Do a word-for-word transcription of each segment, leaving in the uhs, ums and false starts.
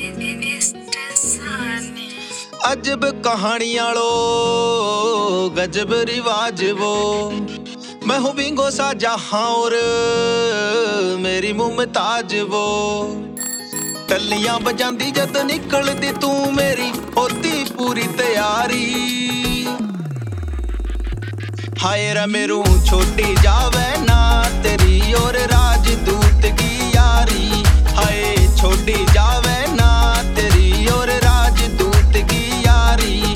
अजब कहानी आलो गजब रिवाज वो, मैं हूँ बिंगो सा जहां और मेरी मुमताज वो। टल्लियां बजांदी जद निकलदी तू मेरी होती पूरी तैयारी। हाय रा मेरू छोटी जावे ना तेरी और राजदूत की यारी। हाय छोटी जावे ना तेरी और राजदूत की यारी।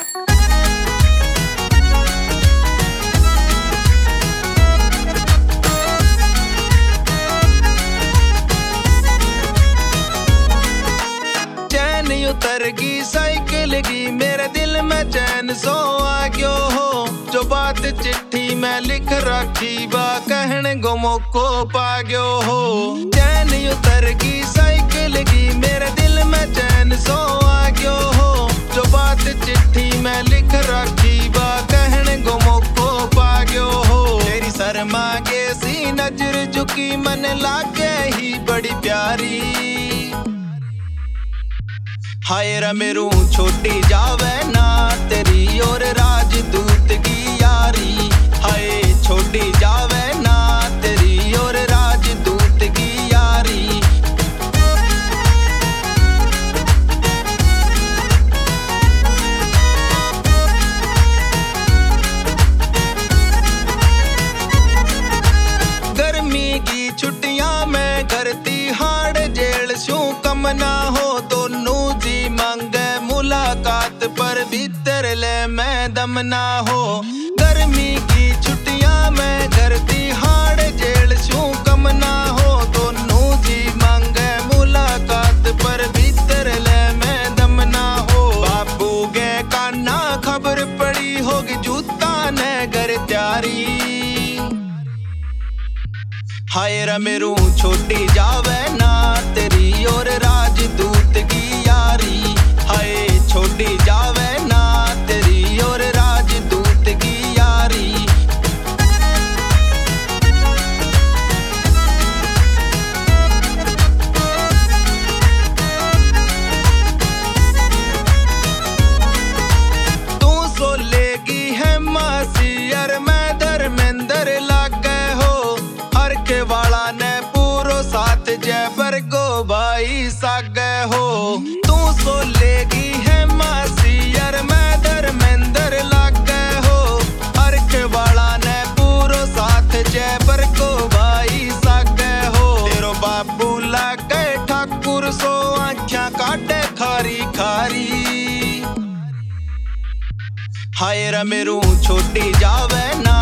चैन उतर गई साइकिल की मेरे दिल में चैन सो आ गयो हो। जो बात चिट्ठी में लिख रखी बा कहने गो मौको पा गयो हो। चैन उतर गई साइकिल की मेरे दिल में चैन सो आ गयो हो। जो बात चिट्ठी में लिख रखी बा कहने गो मौको पा गयो हो। तेरी शर्मा के सी नजर झुकी मन लागे ही बड़ी प्यारी। हाय रा मेरू छोटी जावे ना तेरी और राजदूत की यारी। हाय छोटी जावे ना तेरी और राजदूत की यारी। गर्मी की छुट्टियां में घर तिहाड़ जेल शू कम ना हो। दोनों जी मांगे मुलाकात पर भीतर ले मैं दम ना हो। गर्मी की छुट्टियां में घर तिहाड़ जेल शू कम ना हो। दोनों जी मांगे मुलाकात पर भीतर ले मैं दम ना हो। बापू गे काना खबर पड़ी होगी जूता ने घर त्यारी। हाय रा मेरू छोटी जावे ना तेरी और राजदूत की यारी। हाय छोटी जावे ना तेरी और राजदूत की यारी। तू सो लेगी है मासी यार मैं धर्मेंद्र लागे हो। हर के वाला ने पूरो साथ जयबर गो भाई सागे हो। तू सो लेगी है मासी यार मैं धर्मेंद्र लागे हो। हर के वाला ने पूरो साथ जयबर गो भाई सागे हो। तेरो बाबू लागे ठाकुर सो आँखियां काटे खारी खारी। हाय रा मेरू छोटी जावे ना